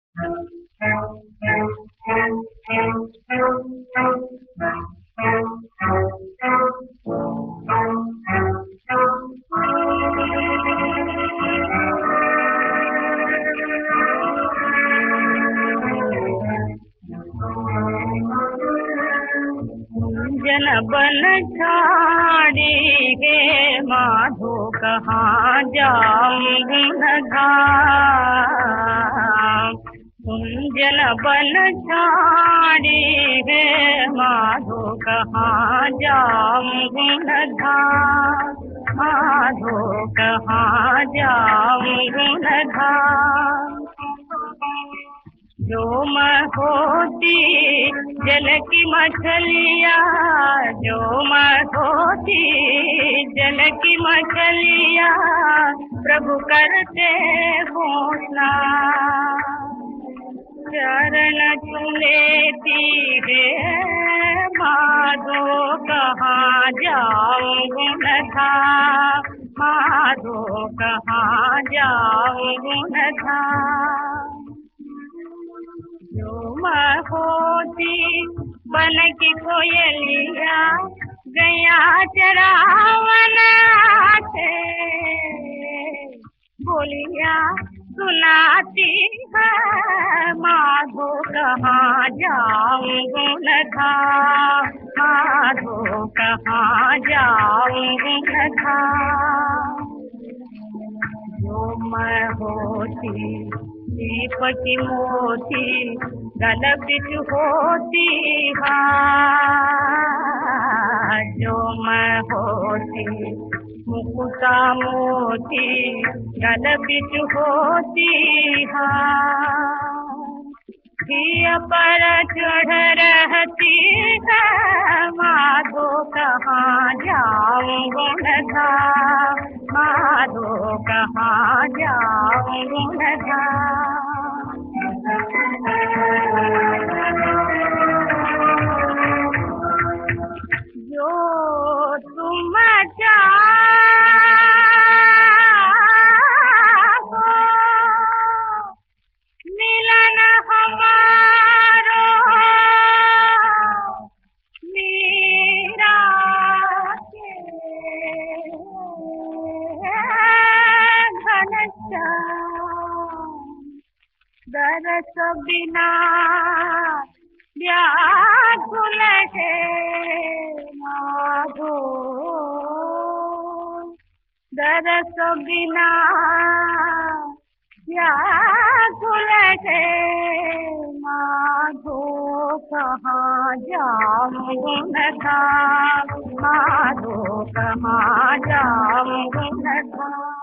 जन बन छाड़ी गे माधो कहाँ जाऊं न धाम। कुंजन बन छाड़ी गे माधो कहाँ जाऊं न धाम। माधो कहाँ जाऊं न धाम। जो मैं होती जल की मछलिया, जो मैं होती जल की मछलिया, प्रभु करते घोषणा। चरण चुलेती है माधो कहाँ जाऊं न धाम। माधो कहाँ जाऊं न धाम। जो मैं होती बन की कोयलिया, गैया चरावन आते बोलिया सुनाती है। माधो कहाँ जाऊं न धाम। माधो कहाँ जाऊं न धाम। जो मैं होती दीप की मोती, गल बिच होती हार। जो मैं होती मुकुता मोती, गल बिच होती हार। दिया पर चढ़ रहती है माधो कहाँ जाऊं न धाम। माधो कहाँ जाऊं न धाम। जो तुम चाहो मिलन हमारो मीरा के घनश्याम। दरस बिना व्याकुल है माधो। दरस बिना व्याकुल है माधो। कहाँ जाऊं न धाम। माधो कहाँ जाऊं न धाम।